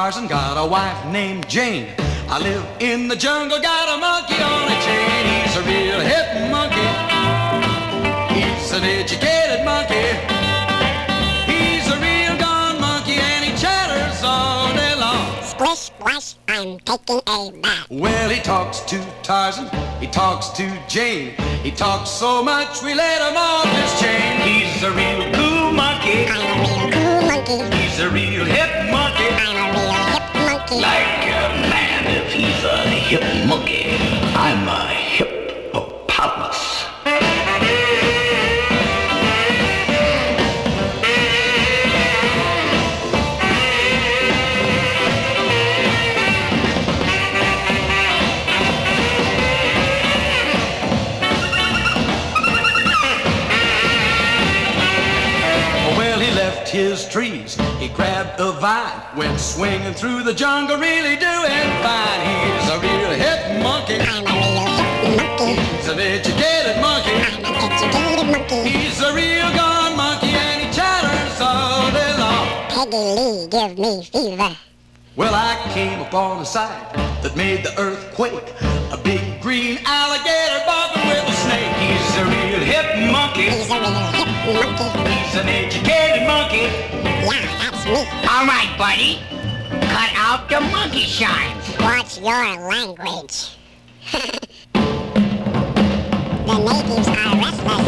Tarzan got a wife named Jane. I live in the jungle, got a monkey on a chain. He's a real hip monkey. He's an educated monkey. He's a real gone monkey and he chatters all day long. Splish, splash, I'm taking a bath. Well, he talks to Tarzan, he talks to Jane. He talks so much we let him off his chain. He's a real cool monkey. I'm a real cool monkey. He's a real hip monkey. I'm a real hip monkey. Like a man, if he's a hip monkey, I'm a hippopotamus. His trees, he grabbed a vine, went swinging through the jungle, really doing fine. He's a real hip monkey. I'm a real hip monkey. He's an educated monkey. I'm an educated monkey. He's a real gone monkey and he chatters all day long. Peggy Lee, give me fever. Well, I came upon a sight that made the earth quake. A big green alligator bobbing with a snake. He's a real hip monkey. He's a real hip monkey. He's an educated monkey. Yeah, that's me. All right, buddy. Cut out the monkey shines. Watch your language. The natives are restless.